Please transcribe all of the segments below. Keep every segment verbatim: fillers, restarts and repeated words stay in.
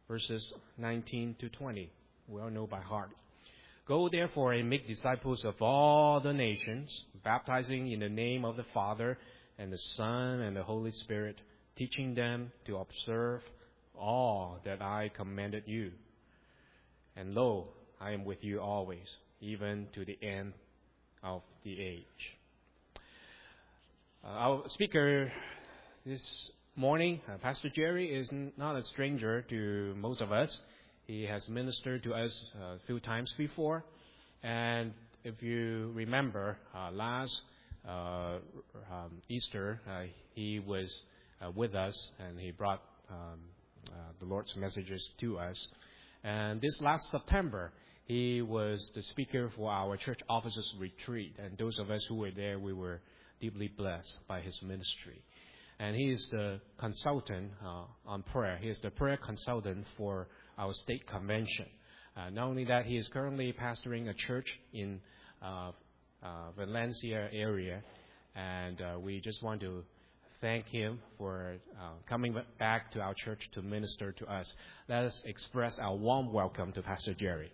verses nineteen to twenty. We all know by heart. Go therefore and make disciples of all the nations, baptizing in the name of the Father and the Son and the Holy Spirit, teaching them to observe all that I commanded you. And lo, I am with you always, even to the end of the age. Uh, our speaker this morning, uh, Pastor Jerry, is n- not a stranger to most of us. He has ministered to us a few times before. And if you remember, uh, last uh, um, Easter, uh, he was uh, with us and he brought um, uh, the Lord's messages to us. And this last September, he was the speaker for our church officers retreat. And those of us who were there, we were deeply blessed by his ministry. And he is the consultant uh, on prayer. He is the prayer consultant for our state convention. Uh, not only that, he is currently pastoring a church in uh, uh, Valencia area. And uh, we just want to thank him for uh, coming back to our church to minister to us. Let us express our warm welcome to Pastor Jerry.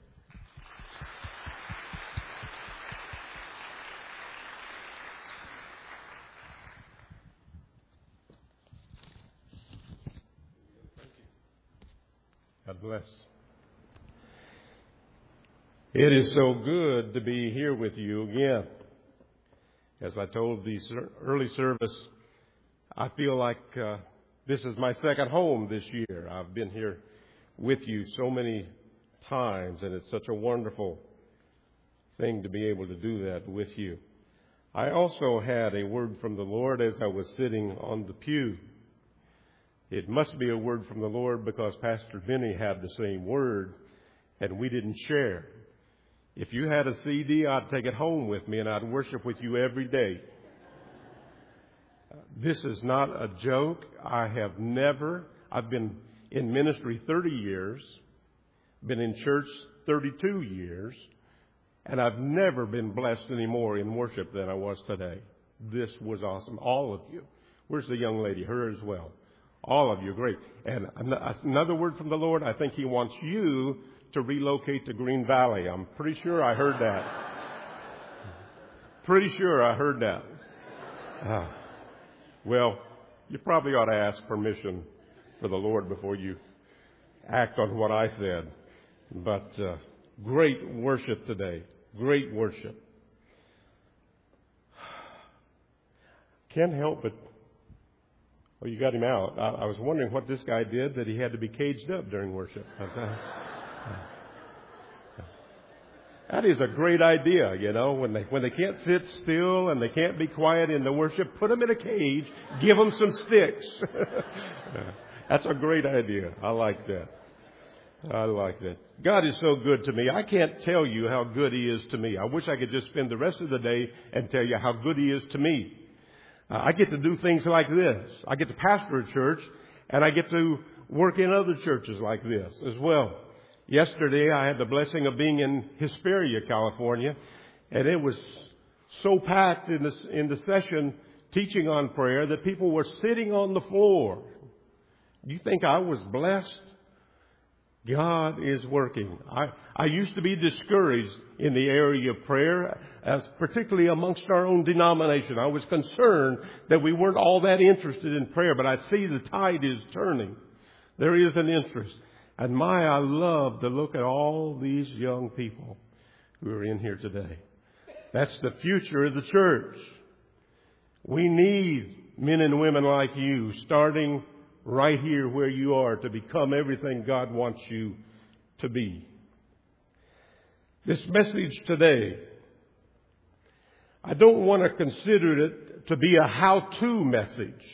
God bless. It is so good to be here with you again. As I told the early service, I feel like uh, this is my second home this year. I've been here with you so many times, and it's such a wonderful thing to be able to do that with you. I also had a word from the Lord as I was sitting on the pew. It must be a word from the Lord because Pastor Benny had the same word and we didn't share. If you had a C D, I'd take it home with me and I'd worship with you every day. This is not a joke. I have never, I've been in ministry thirty years, been in church thirty-two years, and I've never been blessed any more in worship than I was today. This was awesome. All of you. Where's the young lady? Her as well. All of you, great. And another word from the Lord, I think He wants you to relocate to Green Valley. I'm pretty sure I heard that. Pretty sure I heard that. Ah. Well, you probably ought to ask permission for the Lord before you act on what I said. But uh, great worship today. Great worship. Can't help but... Oh, you got him out. I, I was wondering what this guy did that he had to be caged up during worship. That is a great idea, you know, when they when they can't sit still and they can't be quiet in the worship, put them in a cage, give them some sticks. That's a great idea. I like that. I like that. God is so good to me. I can't tell you how good He is to me. I wish I could just spend the rest of the day and tell you how good He is to me. Uh, I get to do things like this. I get to pastor a church, and I get to work in other churches like this as well. Yesterday, I had the blessing of being in Hesperia, California, and it was so packed in the, in the session teaching on prayer that people were sitting on the floor. Do you think I was blessed? God is working. I, I used to be discouraged in the area of prayer, as particularly amongst our own denomination. I was concerned that we weren't all that interested in prayer, but I see the tide is turning. There is an interest. And my, I love to look at all these young people who are in here today. That's the future of the church. We need men and women like you, starting right here where you are, to become everything God wants you to be. This message today, I don't want to consider it to be a how-to message,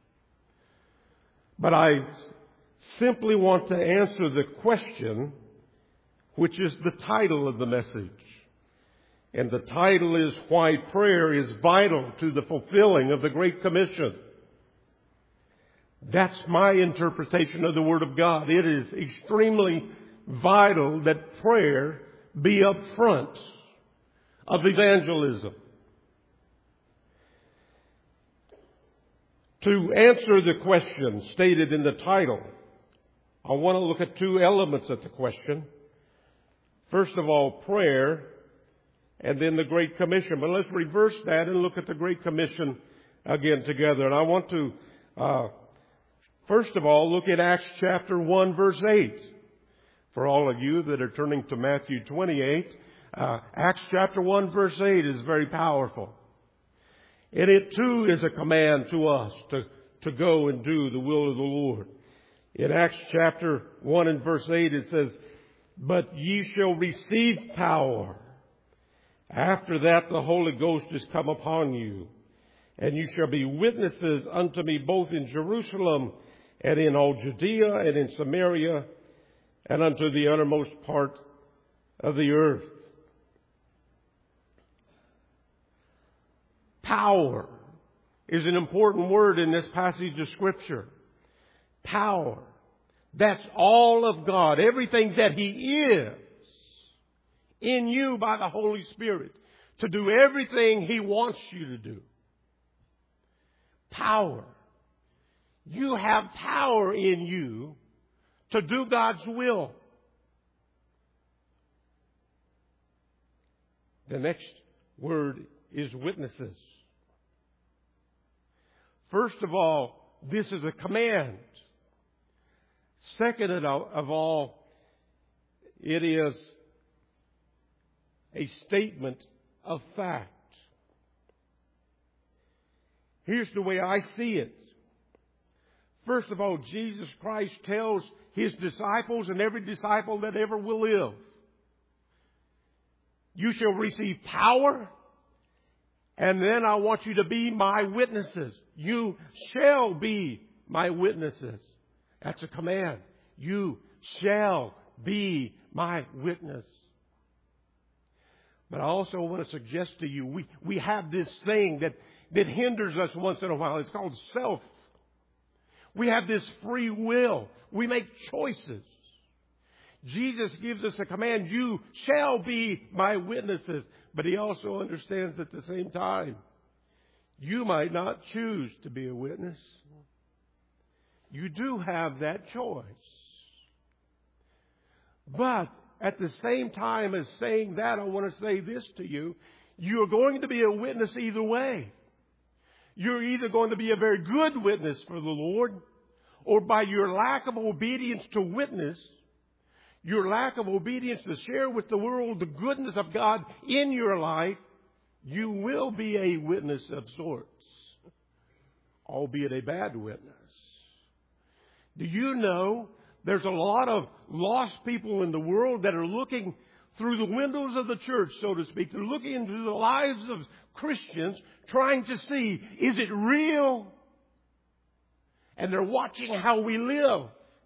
but I simply want to answer the question, which is the title of the message. And the title is Why Prayer is Vital to the Fulfilling of the Great Commission. That's my interpretation of the Word of God. It is extremely vital that prayer be up front of evangelism. To answer the question stated in the title, I want to look at two elements of the question. First of all, prayer, and then the Great Commission. But let's reverse that and look at the Great Commission again together. And I want to, uh, first of all, look at Acts chapter one, verse eight. For all of you that are turning to Matthew twenty-eight, uh, Acts chapter one, verse eight is very powerful. And it too is a command to us to, to go and do the will of the Lord. In Acts chapter one and verse eight it says, "But ye shall receive power. After that the Holy Ghost is come upon you. And you shall be witnesses unto me both in Jerusalem and in all Judea and in Samaria and unto the uttermost part of the earth." Power is an important word in this passage of Scripture. Power. That's all of God. Everything that He is in you by the Holy Spirit to do everything He wants you to do. Power. You have power in you to do God's will. The next word is witnesses. First of all, this is a command. Second of all, it is a statement of fact. Here's the way I see it. First of all, Jesus Christ tells His disciples and every disciple that ever will live, you shall receive power, and then I want you to be my witnesses. You shall be my witnesses. That's a command. You shall be my witness. But I also want to suggest to you, we, we have this thing that, that hinders us once in a while. It's called self. We have this free will. We make choices. Jesus gives us a command, you shall be my witnesses. But He also understands at the same time, you might not choose to be a witness. You do have that choice. But at the same time as saying that, I want to say this to you. You're going to be a witness either way. You're either going to be a very good witness for the Lord, or by your lack of obedience to witness, your lack of obedience to share with the world the goodness of God in your life, you will be a witness of sorts, albeit a bad witness. Do you know there's a lot of lost people in the world that are looking through the windows of the church, so to speak. They're looking into the lives of Christians, trying to see, is it real? And they're watching how we live.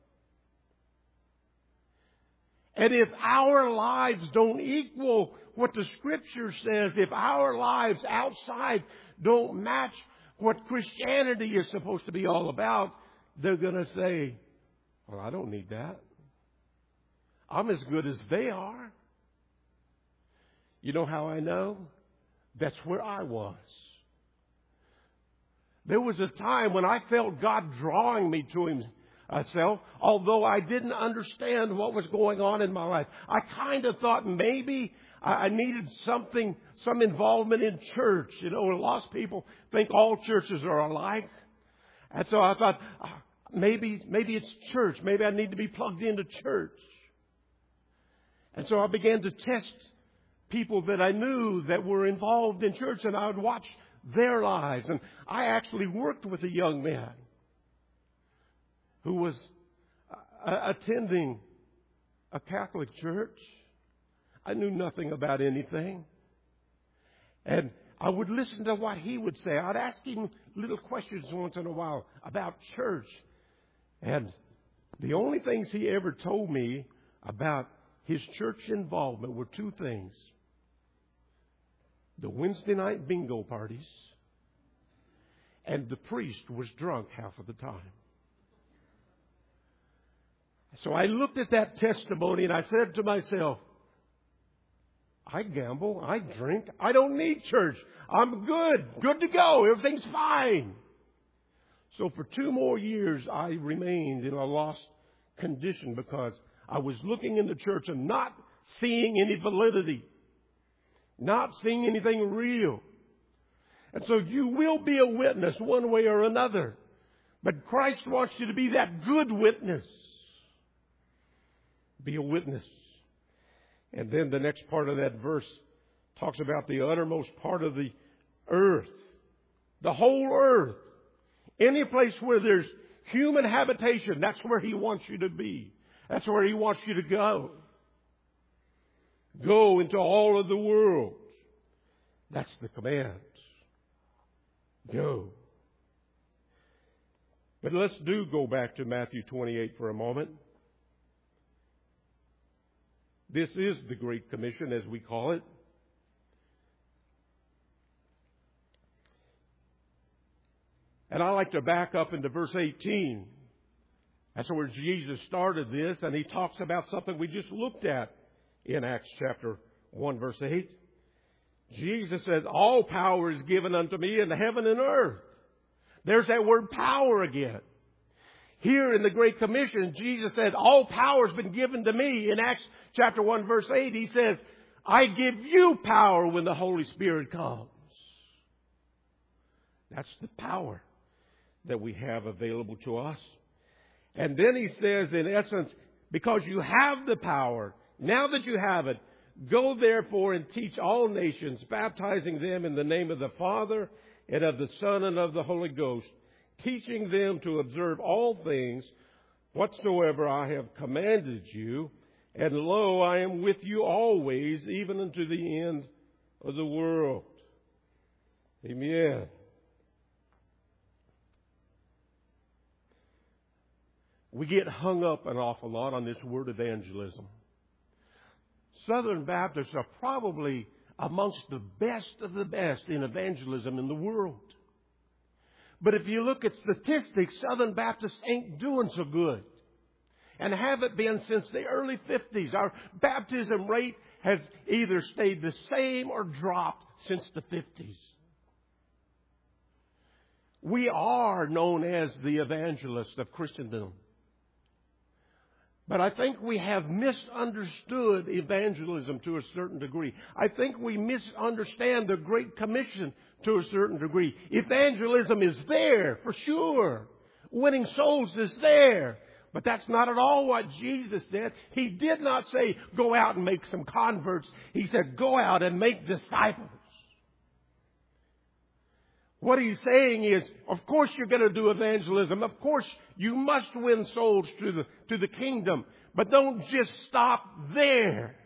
And if our lives don't equal what the Scripture says, if our lives outside don't match what Christianity is supposed to be all about, they're going to say, well, I don't need that. I'm as good as they are. You know how I know? That's where I was. There was a time when I felt God drawing me to Himself, although I didn't understand what was going on in my life. I kind of thought maybe I needed something, some involvement in church. You know, lost people think all churches are alike. And so I thought, maybe, maybe it's church. Maybe I need to be plugged into church. And so I began to test people that I knew that were involved in church, and I would watch their lives. And I actually worked with a young man who was uh, attending a Catholic church. I knew nothing about anything. And I would listen to what he would say. I'd ask him little questions once in a while about church. And the only things he ever told me about his church involvement were two things. The Wednesday night bingo parties, and the priest was drunk half of the time. So I looked at that testimony and I said to myself, I gamble, I drink, I don't need church. I'm good, good to go, everything's fine. So for two more years I remained in a lost condition because I was looking in the church and not seeing any validity, not seeing anything real. And so you will be a witness one way or another. But Christ wants you to be that good witness. Be a witness. And then the next part of that verse talks about the uttermost part of the earth. The whole earth. Any place where there's human habitation, that's where He wants you to be. That's where He wants you to go. Go into all of the world. That's the command. Go. But let's do go back to Matthew twenty-eight for a moment. This is the Great Commission, as we call it. And I like to back up into verse eighteen. That's where Jesus started this, and He talks about something we just looked at in Acts chapter one, verse eight. Jesus said, all power is given unto me in heaven and earth. There's that word power again. Here in the Great Commission, Jesus said, all power has been given to me. In Acts chapter one, verse eight, He says, I give you power when the Holy Spirit comes. That's the power that we have available to us. And then He says, in essence, because you have the power, now that you have it, go therefore and teach all nations, baptizing them in the name of the Father and of the Son and of the Holy Ghost, teaching them to observe all things whatsoever I have commanded you. And lo, I am with you always, even unto the end of the world. Amen. We get hung up an awful lot on this word evangelism. Southern Baptists are probably amongst the best of the best in evangelism in the world. But if you look at statistics, Southern Baptists ain't doing so good. And haven't been since the early fifties. Our baptism rate has either stayed the same or dropped since the fifties. We are known as the evangelists of Christendom. But I think we have misunderstood evangelism to a certain degree. I think we misunderstand the Great Commission to a certain degree. Evangelism is there, for sure. Winning souls is there. But that's not at all what Jesus said. He did not say, go out and make some converts. He said, go out and make disciples. What He's saying is, of course you're going to do evangelism. Of course you must win souls to the, to the kingdom. But don't just stop there.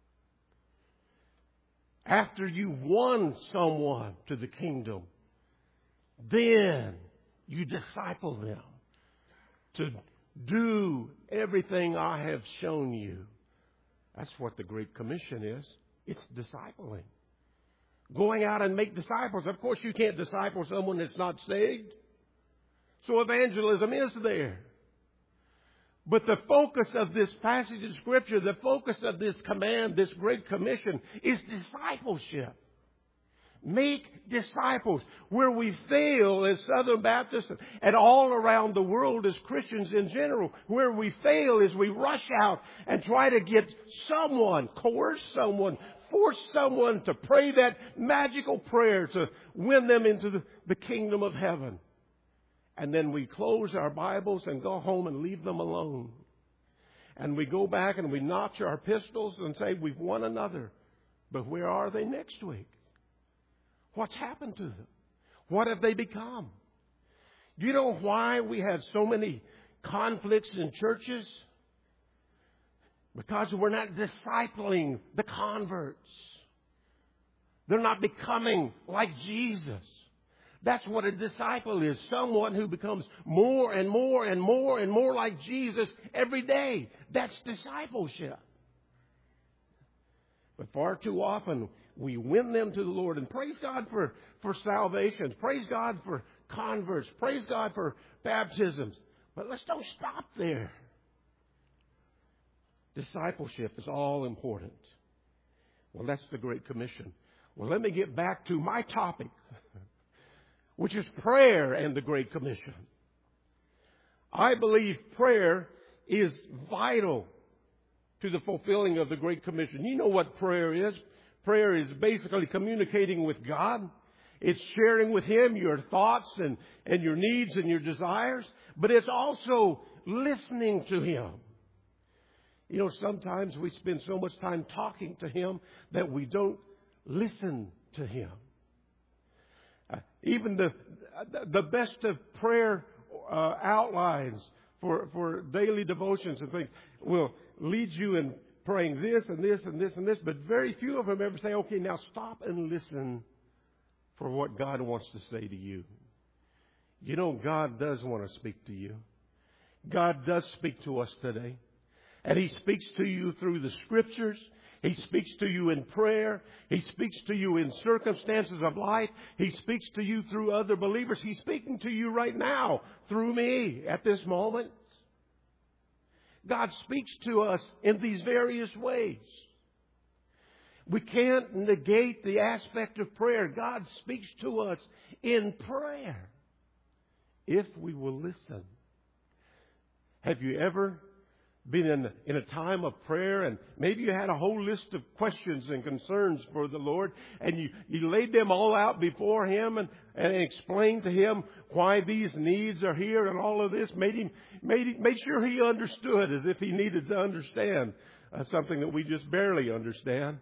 After you've won someone to the kingdom, then you disciple them to do everything I have shown you. That's what the Great Commission is. It's discipling. Going out and make disciples. Of course, you can't disciple someone that's not saved. So evangelism is there. But the focus of this passage of Scripture, the focus of this command, this Great Commission, is discipleship. Make disciples. Where we fail as Southern Baptists and all around the world as Christians in general, where we fail is we rush out and try to get someone, coerce someone, force someone to pray that magical prayer to win them into the, the kingdom of heaven. And then we close our Bibles and go home and leave them alone. And we go back and we notch our pistols and say we've won another. But where are they next week? What's happened to them? What have they become? Do you know why we have so many conflicts in churches? Because we're not discipling the converts. They're not becoming like Jesus. That's what a disciple is. Someone who becomes more and more and more and more like Jesus every day. That's discipleship. But far too often we win them to the Lord. And praise God for, for salvations. Praise God for converts. Praise God for baptisms. But let's don't stop there. Discipleship is all important. Well, that's the Great Commission. Well, let me get back to my topic, which is prayer and the Great Commission. I believe prayer is vital to the fulfilling of the Great Commission. You know what prayer is. Prayer is basically communicating with God. It's sharing with Him your thoughts and, and your needs and your desires. But it's also listening to Him. You know, sometimes we spend so much time talking to Him that we don't listen to Him. Uh, even the the best of prayer uh, outlines for, for daily devotions and things will lead you in praying this and this and this and this. But very few of them ever say, okay, now stop and listen for what God wants to say to you. You know, God does want to speak to you. God does speak to us today. And He speaks to you through the Scriptures. He speaks to you in prayer. He speaks to you in circumstances of life. He speaks to you through other believers. He's speaking to you right now through me at this moment. God speaks to us in these various ways. We can't negate the aspect of prayer. God speaks to us in prayer if we will listen. Have you ever been in, in a time of prayer and maybe you had a whole list of questions and concerns for the Lord and you, you laid them all out before Him and, and explained to Him why these needs are here and all of this, made him made, him, made sure He understood as if He needed to understand uh, something that we just barely understand,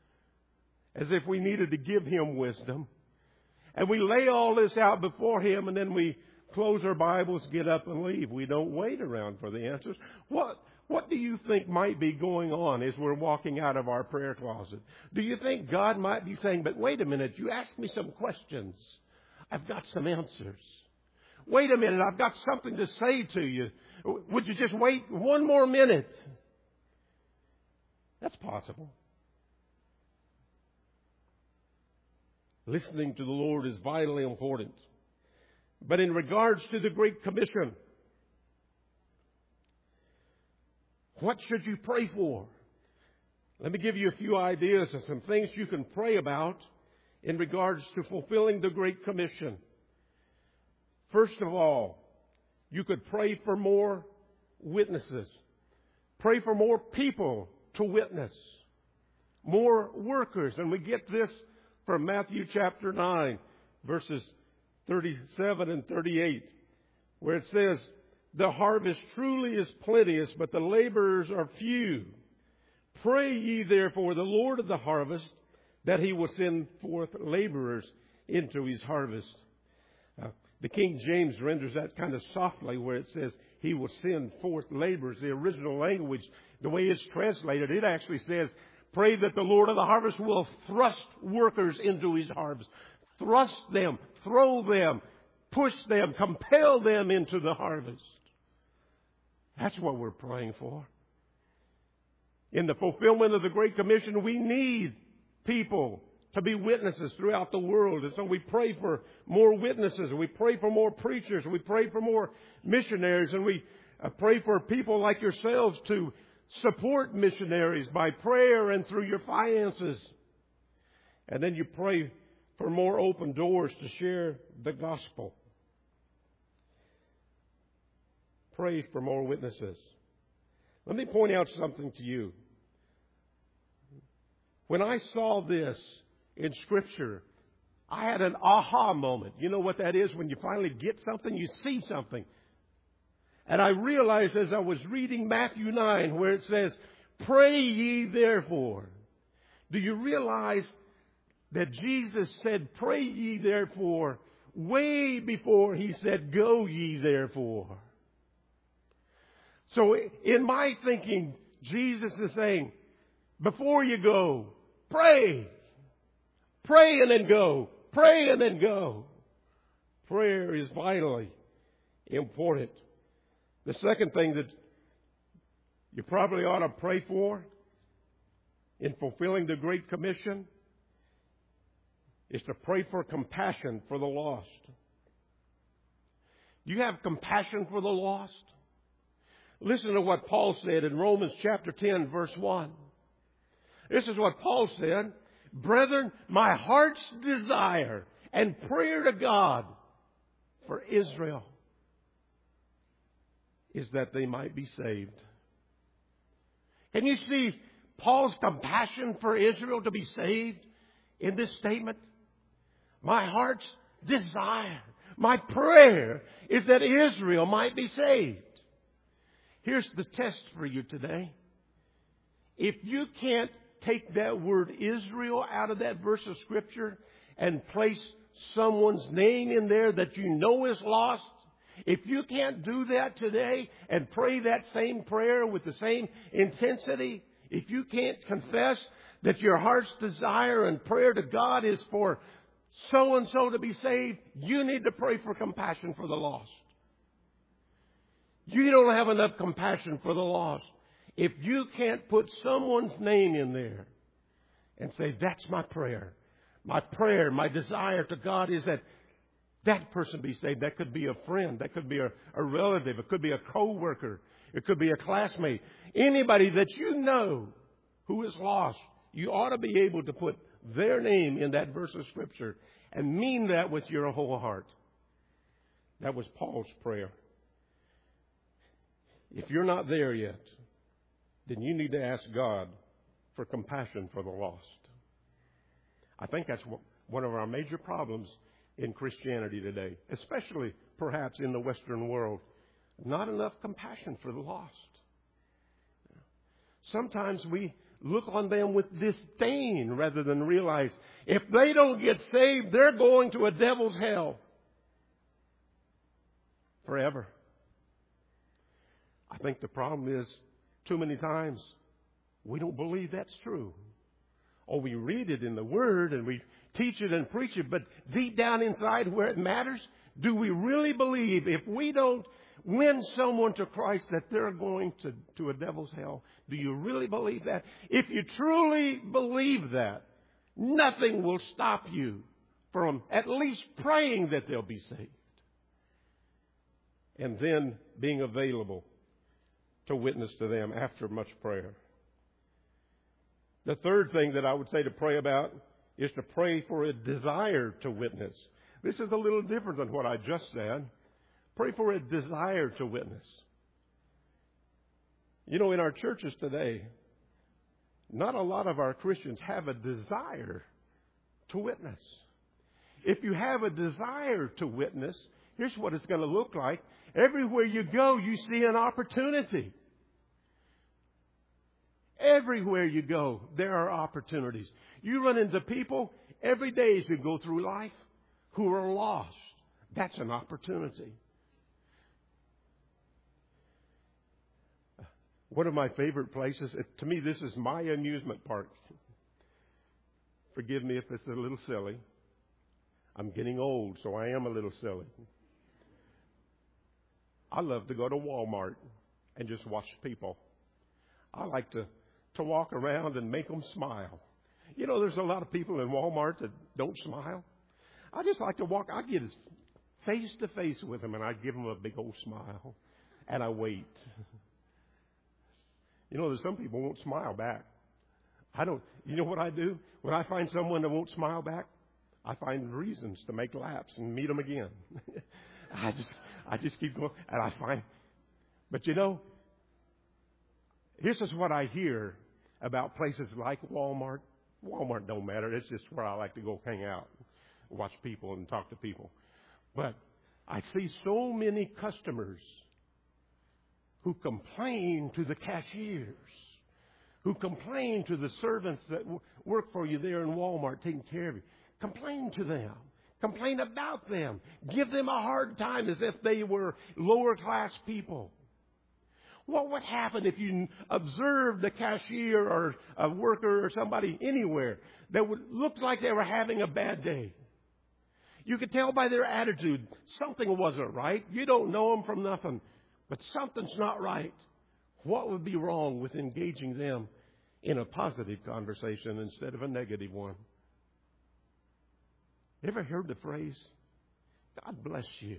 as if we needed to give Him wisdom. And we lay all this out before Him and then we close our Bibles, get up and leave. We don't wait around for the answers. What What do you think might be going on as we're walking out of our prayer closet? Do you think God might be saying, but wait a minute, you asked me some questions. I've got some answers. Wait a minute, I've got something to say to you. Would you just wait one more minute? That's possible. Listening to the Lord is vitally important. But in regards to the Great Commission, what should you pray for? Let me give you a few ideas of some things you can pray about in regards to fulfilling the Great Commission. First of all, you could pray for more witnesses. Pray for more people to witness. More workers. And we get this from Matthew chapter nine, verses thirty-seven and thirty-eight, where it says, the harvest truly is plenteous, but the laborers are few. Pray ye therefore the Lord of the harvest, that He will send forth laborers into His harvest. Uh, the King James renders that kind of softly, where it says He will send forth laborers. The original language, the way it's translated, it actually says, pray that the Lord of the harvest will thrust workers into His harvest. Thrust them, throw them, push them, compel them into the harvest. That's what we're praying for. In the fulfillment of the Great Commission, we need people to be witnesses throughout the world. And so we pray for more witnesses. We pray for more preachers. We pray for more missionaries. And we pray for people like yourselves to support missionaries by prayer and through your finances. And then you pray for more open doors to share the gospel. Pray for more witnesses. Let me point out something to you. When I saw this in Scripture, I had an aha moment. You know what that is? When you finally get something, you see something. And I realized as I was reading Matthew nine, where it says, pray ye therefore. Do you realize that Jesus said, pray ye therefore, way before He said, go ye therefore? So in my thinking, Jesus is saying, before you go, pray. Pray and then go. Pray and then go. Prayer is vitally important. The second thing that you probably ought to pray for in fulfilling the Great Commission is to pray for compassion for the lost. Do you have compassion for the lost? Listen to what Paul said in Romans chapter ten, verse one. This is what Paul said. Brethren, my heart's desire and prayer to God for Israel. is that they might be saved. Can you see Paul's compassion for Israel to be saved in this statement? My heart's desire, my prayer is that Israel might be saved. Here's the test for you today. If you can't take that word Israel out of that verse of Scripture and place someone's name in there that you know is lost, if you can't do that today and pray that same prayer with the same intensity, if you can't confess that your heart's desire and prayer to God is for so-and-so to be saved, you need to pray for compassion for the lost. You don't have enough compassion for the lost. If you can't put someone's name in there and say, that's my prayer. My prayer, my desire to God is that that person be saved. That could be a friend. That could be a, a relative. It could be a co-worker. It could be a classmate. Anybody that you know who is lost, you ought to be able to put their name in that verse of Scripture and mean that with your whole heart. That was Paul's prayer. If you're not there yet, then you need to ask God for compassion for the lost. I think that's one of our major problems in Christianity today, especially perhaps in the Western world. Not enough compassion for the lost. Sometimes we look on them with disdain rather than realize if they don't get saved, they're going to a devil's hell forever. I think the problem is too many times we don't believe that's true. Or we read it in the Word and we teach it and preach it, but deep down inside where it matters, do we really believe if we don't win someone to Christ that they're going to, to a devil's hell? Do you really believe that? If you truly believe that, nothing will stop you from at least praying that they'll be saved. And then being available to witness to them after much prayer. The third thing that I would say to pray about is to pray for a desire to witness. This is a little different than what I just said. Pray for a desire to witness. You know, in our churches today, not a lot of our Christians have a desire to witness. If you have a desire to witness, here's what it's going to look like. Everywhere you go, you see an opportunity. Everywhere you go, there are opportunities. You run into people every day as you go through life who are lost. That's an opportunity. One of my favorite places, to me, this is my amusement park. Forgive me if it's a little silly. I'm getting old, so I am a little silly. I love to go to Walmart and just watch people. I like to, to walk around and make them smile. You know, there's a lot of people in Walmart that don't smile. I just like to walk. I get face to face with them, and I give them a big old smile, and I wait. You know, there's some people who won't smile back. I don't. You know what I do? When I find someone that won't smile back, I find reasons to make laps and meet them again. I just, I just keep going, and I find. But you know, this is what I hear about places like Walmart. Walmart don't matter. It's just where I like to go hang out, watch people, and talk to people. But I see so many customers who complain to the cashiers, who complain to the servants that work for you there in Walmart taking care of you. Complain to them. Complain about them. Give them a hard time as if they were lower class people. What would happen if you observed a cashier or a worker or somebody anywhere that would look like they were having a bad day? You could tell by their attitude something wasn't right. You don't know them from nothing, but something's not right. What would be wrong with engaging them in a positive conversation instead of a negative one? Ever heard the phrase, God bless you?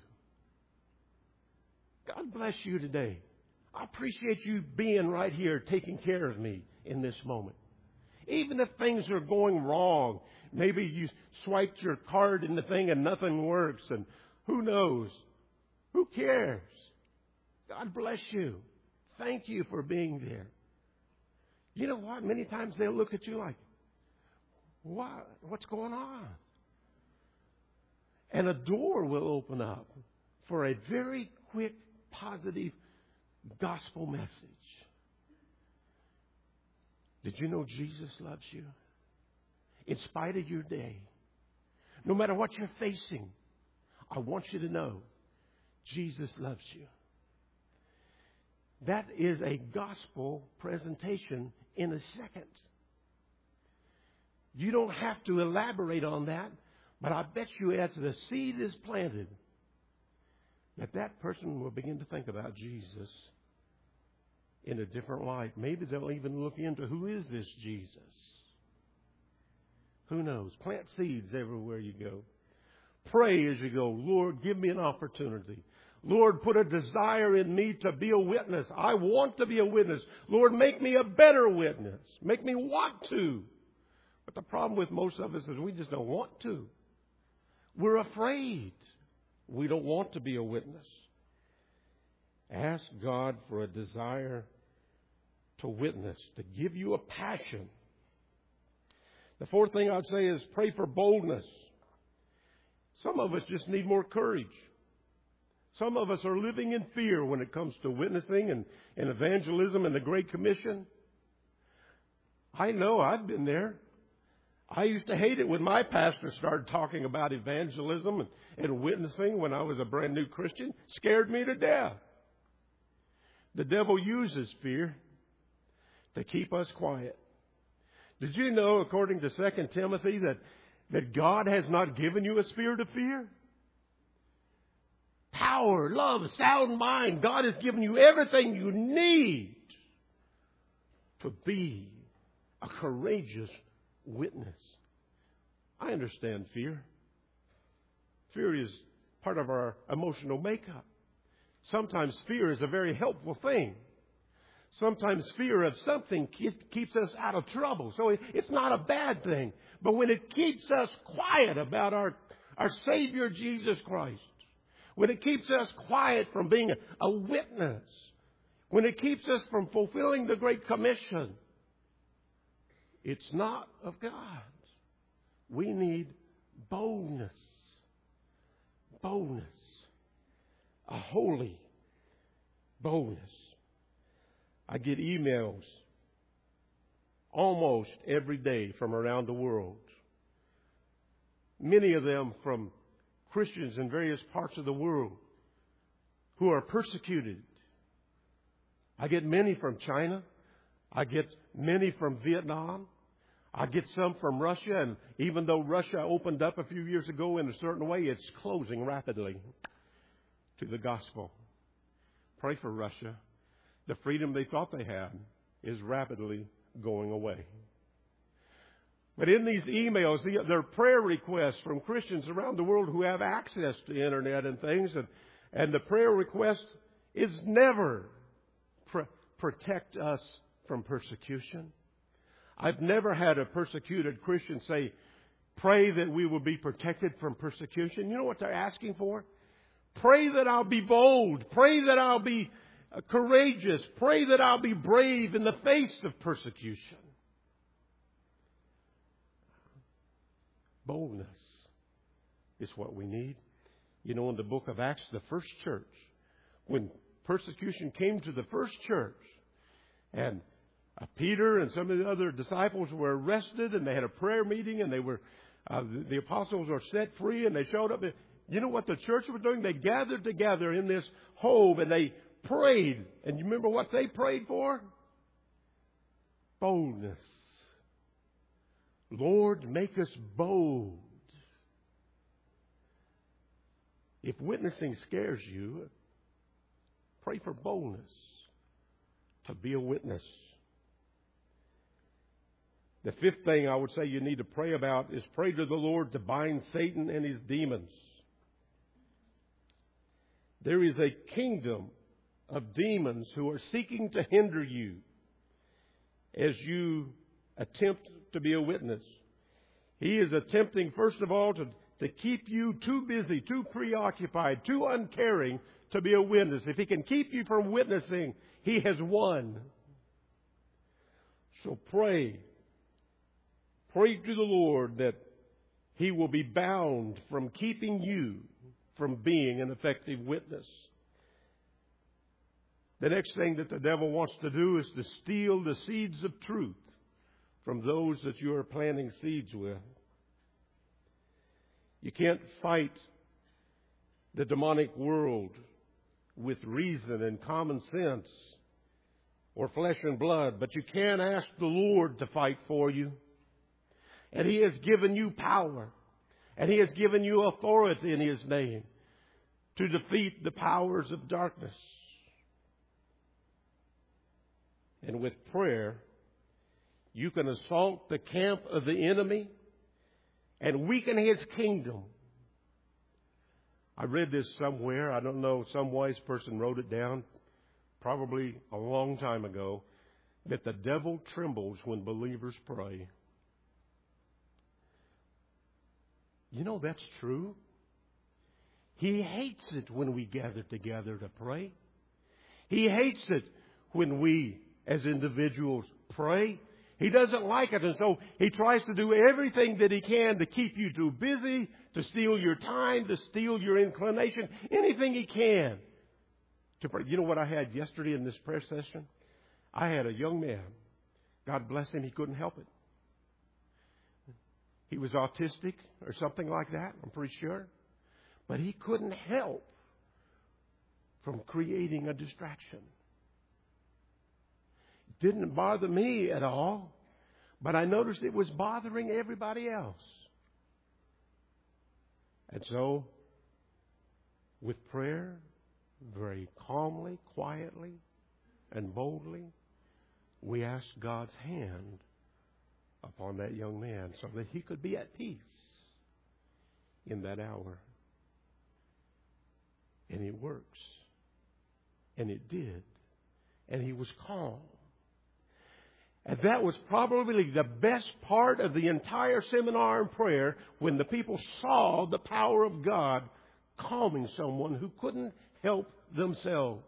God bless you today. I appreciate you being right here taking care of me in this moment. Even if things are going wrong, maybe you swiped your card in the thing and nothing works, and who knows? Who cares? God bless you. Thank you for being there. You know what? Many times they'll look at you like, what? What's going on? And a door will open up for a very quick, positive gospel message. Did you know Jesus loves you? In spite of your day, no matter what you're facing, I want you to know Jesus loves you. That is a gospel presentation in a second. You don't have to elaborate on that, but I bet you as the seed is planted, that that person will begin to think about Jesus in a different light. Maybe they'll even look into, who is this Jesus? Who knows? Plant seeds everywhere you go. Pray as you go. Lord, give me an opportunity. Lord, put a desire in me to be a witness. I want to be a witness. Lord, make me a better witness. Make me want to. But the problem with most of us is we just don't want to. We're afraid. We don't want to be a witness. Ask God for a desire to witness, to give you a passion. The fourth thing I'd say is pray for boldness. Some of us just need more courage. Some of us are living in fear when it comes to witnessing and, and evangelism and the Great Commission. I know, I've been there. I used to hate it when my pastor started talking about evangelism and, and witnessing when I was a brand new Christian. Scared me to death. The devil uses fear to keep us quiet. Did you know, according to Second Timothy, that, that God has not given you a spirit of fear? Power, love, sound mind. God has given you everything you need to be a courageous witness. I understand fear. Fear is part of our emotional makeup. Sometimes fear is a very helpful thing. Sometimes fear of something keeps us out of trouble. So it's not a bad thing. But when it keeps us quiet about our, our Savior Jesus Christ, when it keeps us quiet from being a, a witness, when it keeps us from fulfilling the Great Commission, it's not of God. We need boldness. Boldness. A holy boldness. I get emails almost every day from around the world. Many of them from Christians in various parts of the world who are persecuted. I get many from China. I get many from Vietnam. I get some from Russia. And even though Russia opened up a few years ago in a certain way, it's closing rapidly to the gospel. Pray for Russia. The freedom they thought they had is rapidly going away. But in these emails, there are prayer requests from Christians around the world who have access to the internet and things. And, and the prayer request is never pr- protect us from persecution. I've never had a persecuted Christian say, pray that we will be protected from persecution. You know what they're asking for? Pray that I'll be bold. Pray that I'll be courageous. Pray that I'll be brave in the face of persecution. Boldness is what we need. You know, in the book of Acts, the first church, when persecution came to the first church, and uh, Peter and some of the other disciples were arrested, and they had a prayer meeting, and they were uh, the, the apostles were set free, and they showed up. You know what the church was doing? They gathered together in this home, and they prayed. And you remember what they prayed for? Boldness. Lord, make us bold. If witnessing scares you, pray for boldness to be a witness. The fifth thing I would say you need to pray about is pray to the Lord to bind Satan and his demons. There is a kingdom of demons who are seeking to hinder you as you attempt to be a witness. He is attempting, first of all, to, to keep you too busy, too preoccupied, too uncaring to be a witness. If He can keep you from witnessing, He has won. So pray. Pray to the Lord that He will be bound from keeping you from being an effective witness. The next thing that the devil wants to do is to steal the seeds of truth from those that you are planting seeds with. You can't fight the demonic world with reason and common sense or flesh and blood, but you can ask the Lord to fight for you. And He has given you power, and He has given you authority in His name to defeat the powers of darkness. And with prayer, you can assault the camp of the enemy and weaken his kingdom. I read this somewhere. I don't know. Some wise person wrote it down, probably a long time ago, that the devil trembles when believers pray. You know, that's true. He hates it when we gather together to pray. He hates it when we, as individuals, pray. He doesn't like it, and so he tries to do everything that he can to keep you too busy, to steal your time, to steal your inclination, anything he can to pray. You know what I had yesterday in this prayer session? I had a young man. God bless him, he couldn't help it. He was autistic or something like that, I'm pretty sure. But he couldn't help from creating a distraction. It didn't bother me at all, but I noticed it was bothering everybody else. And so, with prayer, very calmly, quietly, and boldly, we asked God's hand upon that young man so that he could be at peace in that hour. And it works. And it did. And he was calm. And that was probably the best part of the entire seminar and prayer, when the people saw the power of God calming someone who couldn't help themselves.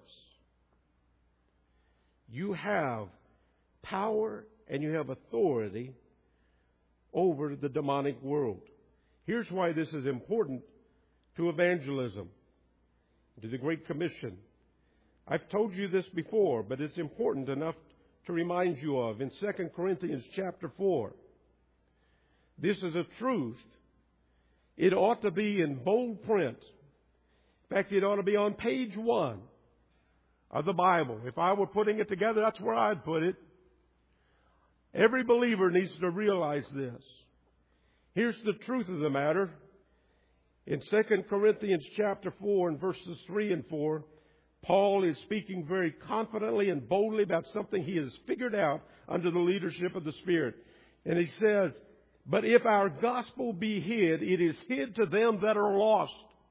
You have power and you have authority over the demonic world. Here's why this is important to evangelism, to the Great Commission. I've told you this before, but it's important enough to remind you of in Second Corinthians chapter four. This is a truth. It ought to be in bold print. In fact, it ought to be on page one of the Bible. If I were putting it together, that's where I'd put it. Every believer needs to realize this. Here's the truth of the matter. In Second Corinthians chapter four and verses three and four, Paul is speaking very confidently and boldly about something he has figured out under the leadership of the Spirit. And he says, "But if our gospel be hid, it is hid to them that are lost,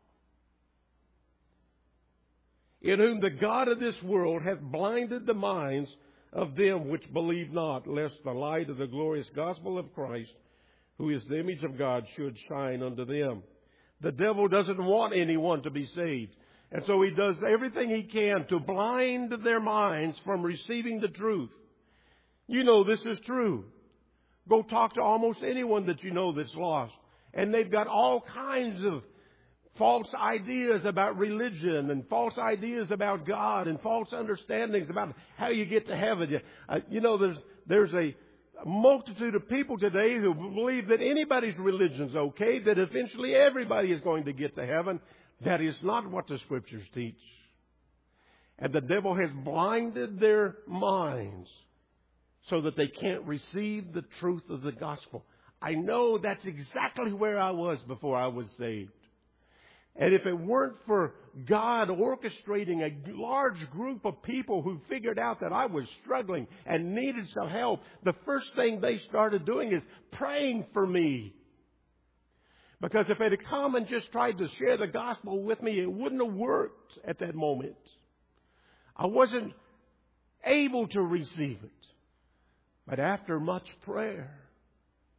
in whom the God of this world hath blinded the minds of them which believe not, lest the light of the glorious gospel of Christ, who is the image of God, should shine unto them." The devil doesn't want anyone to be saved. And so he does everything he can to blind their minds from receiving the truth. You know this is true. Go talk to almost anyone that you know that's lost. And they've got all kinds of false ideas about religion and false ideas about God and false understandings about how you get to heaven. You, uh, you know, there's, there's a multitude of people today who believe that anybody's religion's okay, that eventually everybody is going to get to heaven. That is not what the Scriptures teach. And the devil has blinded their minds so that they can't receive the truth of the gospel. I know that's exactly where I was before I was saved. And if it weren't for God orchestrating a large group of people who figured out that I was struggling and needed some help, the first thing they started doing is praying for me. Because if they'd have come and just tried to share the gospel with me, it wouldn't have worked at that moment. I wasn't able to receive it. But after much prayer,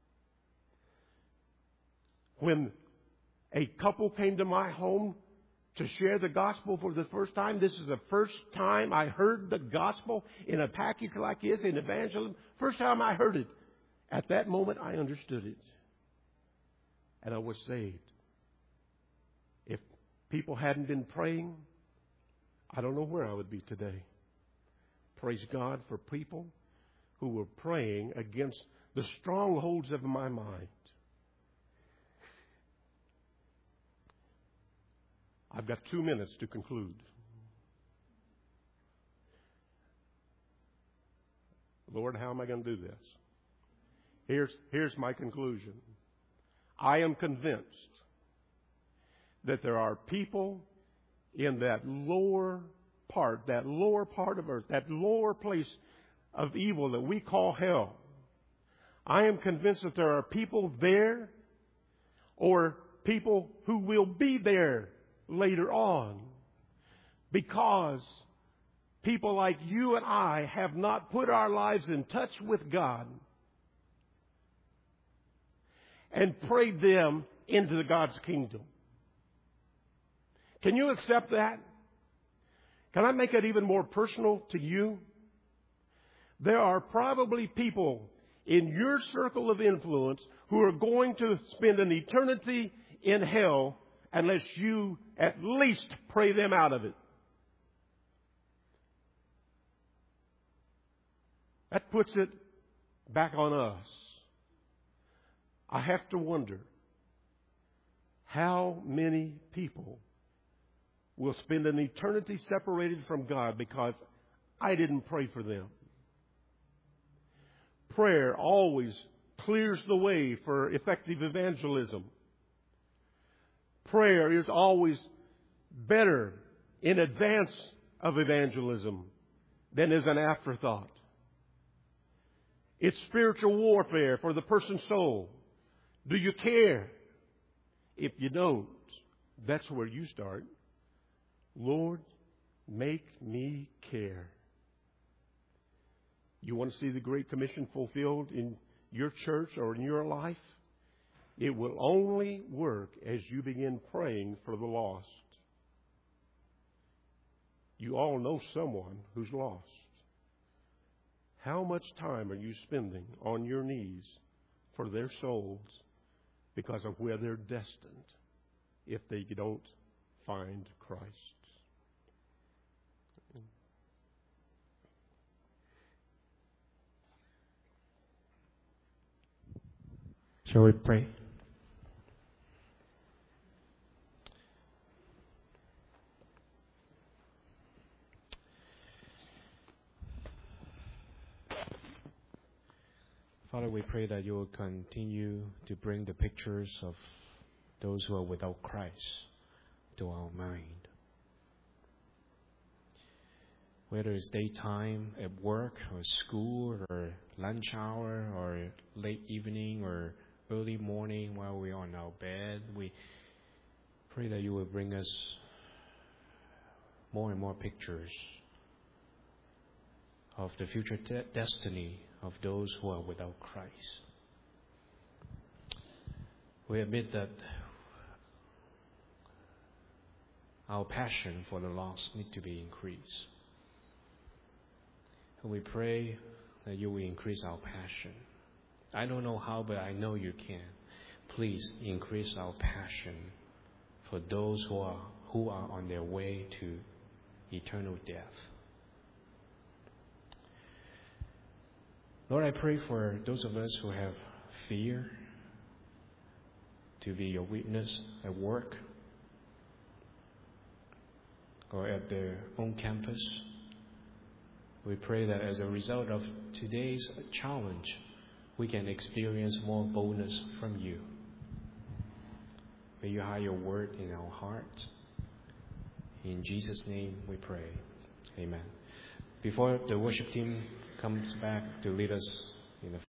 when a couple came to my home to share the gospel for the first time. This is the first time I heard the gospel in a package like this, in evangelism. First time I heard it. At that moment, I understood it. And I was saved. If people hadn't been praying, I don't know where I would be today. Praise God for people who were praying against the strongholds of my mind. I've got two minutes to conclude. Lord, how am I going to do this? Here's, here's my conclusion. I am convinced that there are people in that lower part, that lower part of earth, that lower place of evil that we call hell. I am convinced that there are people there or people who will be there later on because people like you and I have not put our lives in touch with God and prayed them into God's kingdom. Can you accept that? Can I make it even more personal to you? There are probably people in your circle of influence who are going to spend an eternity in hell unless you at least pray them out of it. That puts it back on us. I have to wonder how many people will spend an eternity separated from God because I didn't pray for them. Prayer always clears the way for effective evangelism. Prayer is always better in advance of evangelism than as an afterthought. It's spiritual warfare for the person's soul. Do you care? If you don't, that's where you start. Lord, make me care. You want to see the Great Commission fulfilled in your church or in your life? It will only work as you begin praying for the lost. You all know someone who's lost. How much time are you spending on your knees for their souls because of where they're destined if they don't find Christ? Shall we pray? Father, we pray that you will continue to bring the pictures of those who are without Christ to our mind. Whether it's daytime at work or school or lunch hour or late evening or early morning while we are on our bed, we pray that you will bring us more and more pictures of the future de- destiny of those who are without Christ. We admit that our passion for the lost needs to be increased. And we pray that you will increase our passion. I don't know how, but I know you can. Please increase our passion for those who are who are on their way to eternal death. Lord, I pray for those of us who have fear to be your witness at work or at their own campus. We pray that as a result of today's challenge, we can experience more boldness from you. May you hide your word in our hearts. In Jesus' name we pray. Amen. Before the worship team comes back to lead us in the